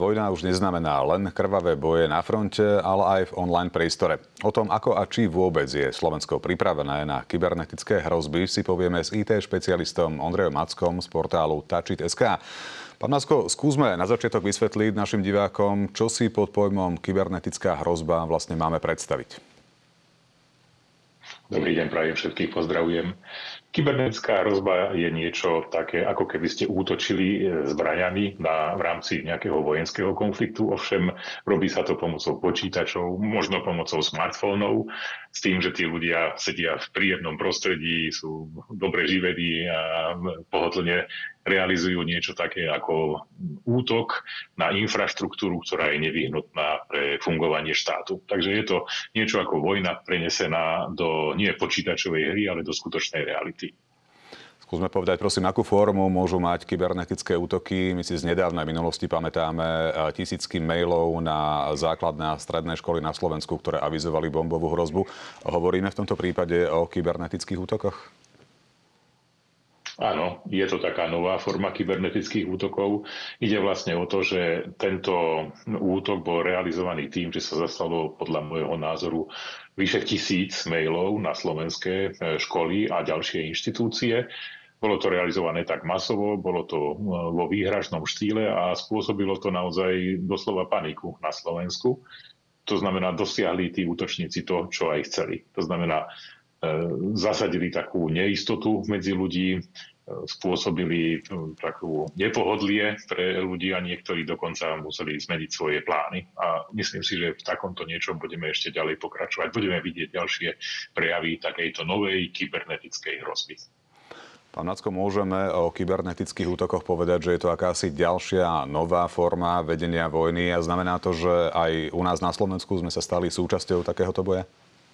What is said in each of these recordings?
vojna už neznamená len krvavé boje na fronte, ale aj v online priestore. O tom, ako a či vôbec je Slovensko pripravené na kybernetické hrozby, si povieme s IT špecialistom Ondrejom Mackom z portálu Touchit.sk. Pán Macko, skúsme na začiatok vysvetliť našim divákom, čo si pod pojmom kybernetická hrozba vlastne máme predstaviť. Dobrý deň, prajem všetkých, pozdravujem. Kybernetická hrozba je niečo také, ako keby ste útočili zbraňami v rámci nejakého vojenského konfliktu. Ovšem, robí sa to pomocou počítačov, možno pomocou smartfónov, s tým, že tí ľudia sedia v príjemnom prostredí, sú dobre živení a pohodlne realizujú niečo také ako útok na infraštruktúru, ktorá je nevyhnutná pre fungovanie štátu. Takže je to niečo ako vojna prenesená do nie počítačovej hry, ale do skutočnej reality. Skúsme povedať, prosím, akú formu môžu mať kybernetické útoky. My si z nedávnej minulosti pamätáme tisícky mailov na základné a stredné školy na Slovensku, ktoré avizovali bombovú hrozbu. Hovoríme v tomto prípade o kybernetických útokoch? Áno, je to taká nová forma kybernetických útokov. Ide vlastne o to, že tento útok bol realizovaný tým, že sa zaslalo podľa môjho názoru vyše 1000 mailov na slovenské školy a ďalšie inštitúcie. Bolo to realizované tak masovo, bolo to vo výhražnom štýle a spôsobilo to naozaj doslova paniku na Slovensku. To znamená, dosiahli tí útočníci to, čo aj chceli. To znamená, zasadili takú neistotu medzi ľudí, spôsobili takú nepohodlie pre ľudí a niektorí dokonca museli zmeniť svoje plány. A myslím si, že v takomto niečom budeme ešte ďalej pokračovať. Budeme vidieť ďalšie prejavy takejto novej kybernetickej hrozby. Pán Macko, môžeme o kybernetických útokoch povedať, že je to akási ďalšia nová forma vedenia vojny a znamená to, že aj u nás na Slovensku sme sa stali súčasťou takéhoto boja?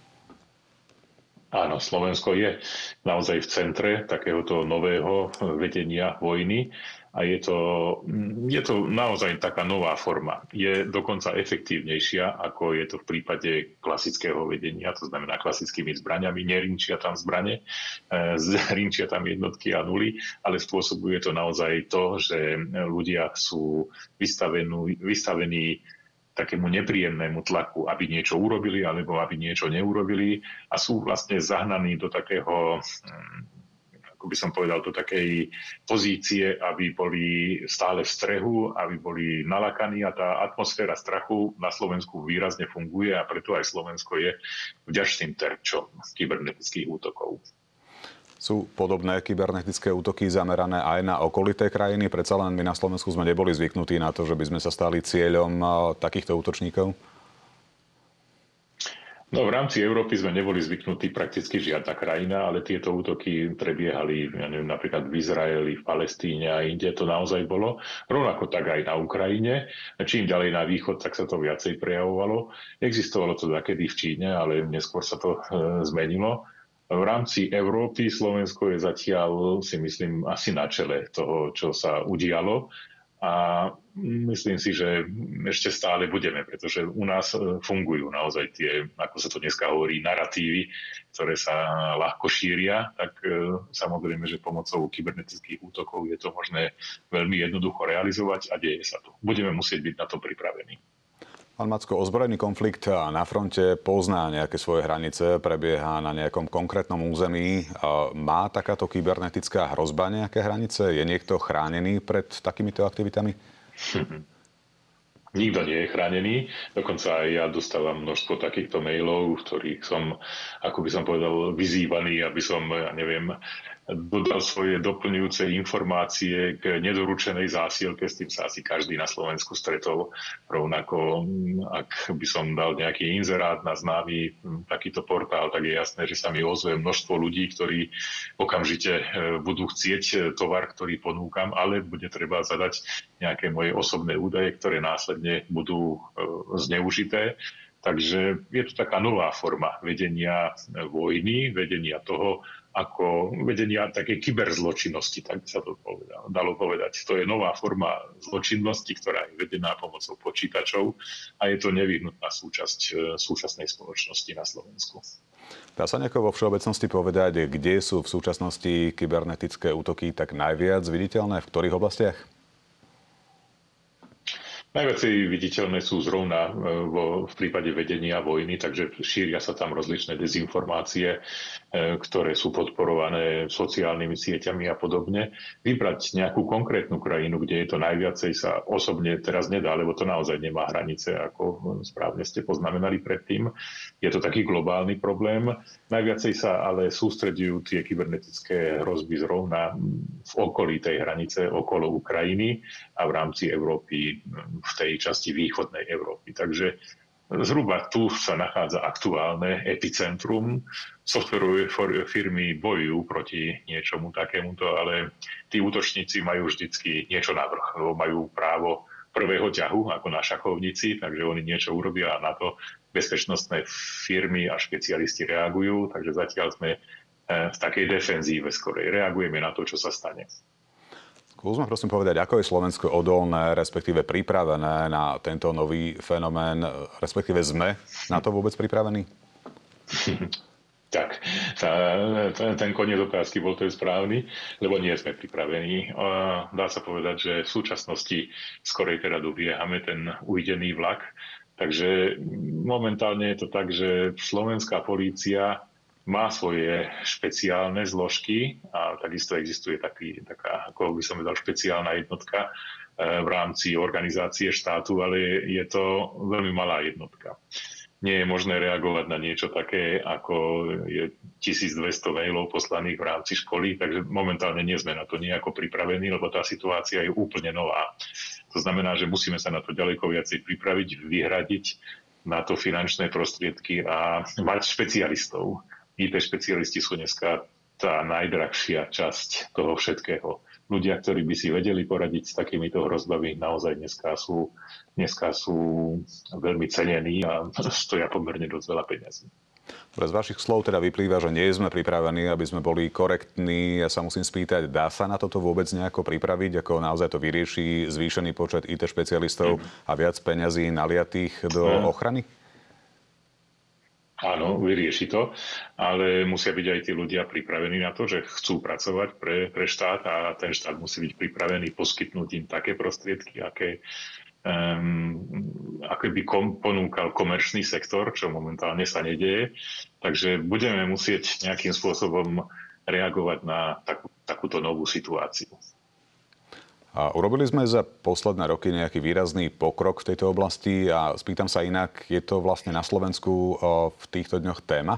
Áno, Slovensko je naozaj v centre takéhoto nového vedenia vojny a je to naozaj taká nová forma. Je dokonca efektívnejšia, ako je to v prípade klasického vedenia, to znamená klasickými zbraňami. Nerinčia tam zbrane, rinčia tam jednotky a nuly, ale spôsobuje to naozaj to, že ľudia sú vystavení takému nepríjemnému tlaku, aby niečo urobili alebo aby niečo neurobili a sú vlastne zahnaní do takého, ako by som povedal, do takej pozície, aby boli stále v strehu, aby boli nalakaní a tá atmosféra strachu na Slovensku výrazne funguje a preto aj Slovensko je vďačným terčom kybernetických útokov. Sú podobné kybernetické útoky zamerané aj na okolité krajiny? Predsa len my na Slovensku sme neboli zvyknutí na to, že by sme sa stali cieľom takýchto útočníkov? No, v rámci Európy sme neboli zvyknutí prakticky žiadna krajina, ale tieto útoky prebiehali, ja neviem, napríklad v Izraeli, v Palestíne a inde to naozaj bolo. Rovnako tak aj na Ukrajine. Čím ďalej na východ, tak sa to viacej prejavovalo. Existovalo to takedy v Číne, ale neskôr sa to zmenilo. V rámci Európy Slovensko je zatiaľ, si myslím, asi na čele toho, čo sa udialo. A myslím si, že ešte stále budeme, pretože u nás fungujú naozaj tie, ako sa to dneska hovorí, naratívy, ktoré sa ľahko šíria, tak samozrejme, že pomocou kybernetických útokov je to možné veľmi jednoducho realizovať a deje sa to. Budeme musieť byť na to pripravení. Pán Macko, ozbrojený konflikt na fronte pozná nejaké svoje hranice, prebieha na nejakom konkrétnom území. Má takáto kybernetická hrozba nejaké hranice? Je niekto chránený pred takýmito aktivitami? Nikto nie je chránený. Dokonca aj ja dostávam množstvo takýchto mailov, v ktorých som, ako by som povedal, vyzývaný, aby som, ja neviem, dodal svoje doplňujúce informácie k nedoručenej zásielke. S tým sa asi každý na Slovensku stretol. Rovnako, ak by som dal nejaký inzerát na známy takýto portál, tak je jasné, že sa mi ozve množstvo ľudí, ktorí okamžite budú chcieť tovar, ktorý ponúkam, ale bude treba zadať nejaké moje osobné údaje, ktoré následne budú zneužité. Takže je to taká nová forma vedenia vojny, vedenia toho, ako vedenia takej kyberzločinnosti, tak by sa to dalo povedať. To je nová forma zločinnosti, ktorá je vedená pomocou počítačov a je to nevyhnutná súčasť súčasnej spoločnosti na Slovensku. Dá sa nejako vo všeobecnosti povedať, kde sú v súčasnosti kybernetické útoky tak najviac viditeľné, v ktorých oblastiach? Najviacej viditeľné sú zrovna v prípade vedenia vojny, takže šíria sa tam rozličné dezinformácie, ktoré sú podporované sociálnymi sieťami a podobne. Vybrať nejakú konkrétnu krajinu, kde je to najviacej, sa osobne teraz nedá, lebo to naozaj nemá hranice, ako správne ste poznamenali predtým. Je to taký globálny problém. Najviacej sa ale sústredujú tie kybernetické hrozby zrovna v okolí tej hranice, okolo Ukrajiny a v rámci Európy, v tej časti východnej Európy. Takže zhruba tu sa nachádza aktuálne epicentrum. Softverové firmy bojujú proti niečomu takémuto, ale tí útočníci majú vždycky niečo navrch, lebo majú právo prvého ťahu, ako na šachovnici, takže oni niečo urobia a na to bezpečnostné firmy a špecialisti reagujú, takže zatiaľ sme v takej defenzíve skorej. Reagujeme na to, čo sa stane. Skúsme prosím povedať, ako je Slovensko odolné, respektíve pripravené na tento nový fenomén, respektíve sme na to vôbec pripravení? Tak, ten koniec otázky bol ten správny, lebo nie sme pripravení. Dá sa povedať, že v súčasnosti skorej teda dobiehame ten ujdený vlak. Takže momentálne je to tak, že slovenská polícia má svoje špeciálne zložky a takisto existuje taká, ako by som povedal, špeciálna jednotka v rámci organizácie štátu, ale je to veľmi malá jednotka. Nie je možné reagovať na niečo také, ako je 1200 mailov poslaných v rámci školy, takže momentálne nie sme na to nejako pripravení, lebo tá situácia je úplne nová. To znamená, že musíme sa na to ďaleko viacej pripraviť, vyhradiť na to finančné prostriedky a mať špecialistov. IT špecialisti sú dneska tá najdrahšia časť toho všetkého. Ľudia, ktorí by si vedeli poradiť s takýmito hrozbami, naozaj dneska sú veľmi cenení a stoja pomerne dosť veľa peniazí. Z vašich slov teda vyplýva, že nie sme pripravení, aby sme boli korektní. Ja sa musím spýtať, dá sa na toto vôbec nejako pripraviť, ako naozaj to vyrieši zvýšený počet IT špecialistov a viac peňazí naliatých do ochrany? Áno, vyrieši to, ale musia byť aj tí ľudia pripravení na to, že chcú pracovať pre štát a ten štát musí byť pripravený poskytnúť im také prostriedky, aké by ponúkal komerčný sektor, čo momentálne sa nedieje. Takže budeme musieť nejakým spôsobom reagovať na takúto novú situáciu. A urobili sme za posledné roky nejaký výrazný pokrok v tejto oblasti a spýtam sa inak, je to vlastne na Slovensku v týchto dňoch téma?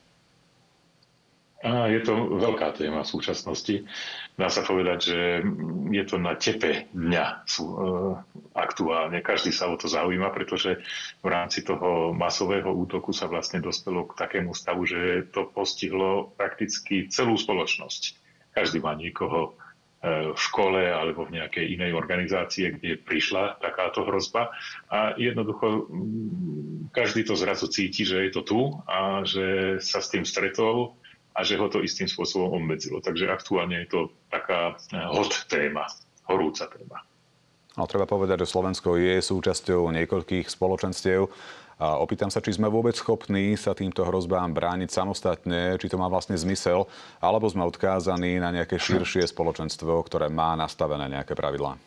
Je to veľká téma v súčasnosti. Dá sa povedať, že je to na tepe dňa aktuálne. Každý sa o to zaujíma, pretože v rámci toho masového útoku sa vlastne dospelo k takému stavu, že to postihlo prakticky celú spoločnosť. Každý má niekoho v škole alebo v nejakej inej organizácie, kde prišla takáto hrozba a jednoducho každý to zrazu cíti, že je to tu a že sa s tým stretol a že ho to istým spôsobom obmedzilo. Takže aktuálne je to taká hot téma, horúca téma. No, treba povedať, že Slovensko je súčasťou niekoľkých spoločenstiev. A opýtam sa, či sme vôbec schopní sa týmto hrozbám brániť samostatne, či to má vlastne zmysel, alebo sme odkázaní na nejaké širšie spoločenstvo, ktoré má nastavené nejaké pravidlá.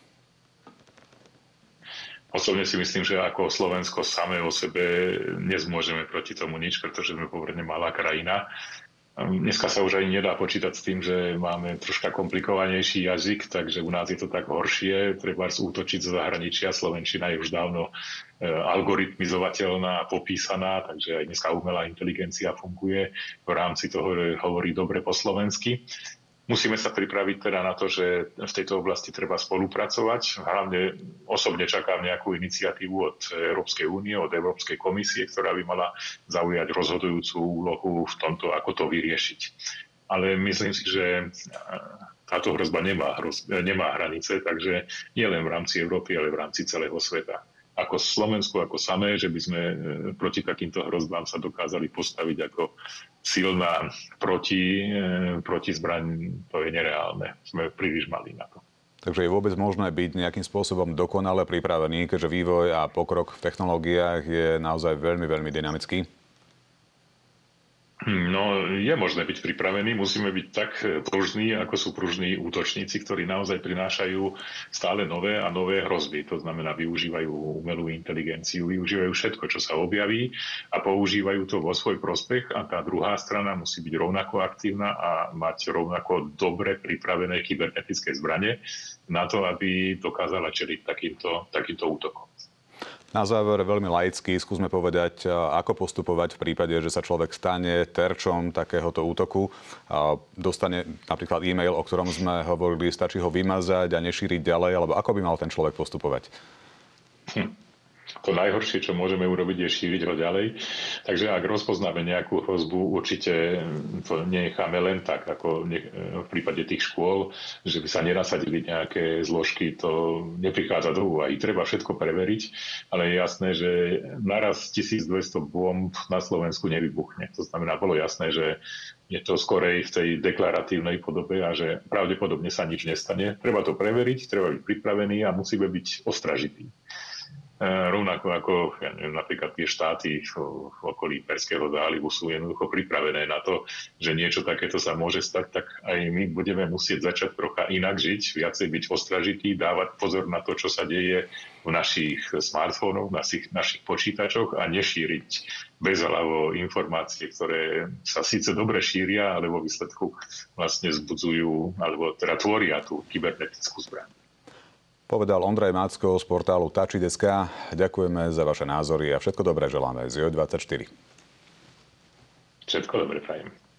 Osobne si myslím, že ako Slovensko samé o sebe nezmôžeme proti tomu nič, pretože sme pomerne malá krajina. Dneska sa už ani nedá počítať s tým, že máme troška komplikovanejší jazyk, takže u nás je to tak horšie. Treba útočiť zo zahraničia. Slovenčina je už dávno algoritmizovateľná, popísaná, takže aj dneska umelá inteligencia funguje v rámci toho, že hovorí dobre po slovensky. Musíme sa pripraviť teda na to, že v tejto oblasti treba spolupracovať. Hlavne osobne čakám nejakú iniciatívu od Európskej únie, od Európskej komisie, ktorá by mala zaujať rozhodujúcu úlohu v tomto, ako to vyriešiť. Ale myslím si, že táto hrozba nemá hranice, takže nie len v rámci Európy, ale v rámci celého sveta. Ako Slovensku, ako samé, že by sme proti takýmto hrozbám sa dokázali postaviť ako silná protizbraň, to je nereálne. Sme príliš malí na to. Takže je vôbec možné byť nejakým spôsobom dokonale pripravený, keďže vývoj a pokrok v technológiách je naozaj veľmi, veľmi dynamický? No, je možné byť pripravený, musíme byť tak pružní, ako sú pružní útočníci, ktorí naozaj prinášajú stále nové a nové hrozby. To znamená, využívajú umelú inteligenciu, využívajú všetko, čo sa objaví a používajú to vo svoj prospech a tá druhá strana musí byť rovnako aktívna a mať rovnako dobre pripravené kybernetické zbrane na to, aby dokázala čeliť takýmto útokom. Na záver veľmi laicky skúsme povedať, ako postupovať v prípade, že sa človek stane terčom takéhoto útoku. Dostane napríklad e-mail, o ktorom sme hovorili, stačí ho vymazať a nešíriť ďalej, alebo ako by mal ten človek postupovať? To najhoršie, čo môžeme urobiť, je šíriť ho ďalej. Takže ak rozpoznáme nejakú hrozbu, určite to nenecháme len tak, ako v prípade tých škôl, že by sa nenasadili nejaké zložky, to neprichádza do úvahy. Treba všetko preveriť, ale je jasné, že naraz 1200 bomb na Slovensku nevybuchne. To znamená, bolo jasné, že je to skorej v tej deklaratívnej podobe a že pravdepodobne sa nič nestane. Treba to preveriť, treba byť pripravený a musíme byť ostražití. Rovnako ako napríklad tie štáty v okolí Perského zálivu sú jednoducho pripravené na to, že niečo takéto sa môže stať, tak aj my budeme musieť začať trocha inak žiť, viacej byť ostražití, dávať pozor na to, čo sa deje v našich smartfónoch, našich počítačoch a nešíriť bezhlavo informácie, ktoré sa síce dobre šíria, ale vo výsledku vlastne vzbudzujú alebo teda tvoria tú kybernetickú zbraň. Povedal Ondrej Macko z portálu Tači.sk. Ďakujeme za vaše názory a všetko dobré želáme z JOJ24. Všetko dobré prajem.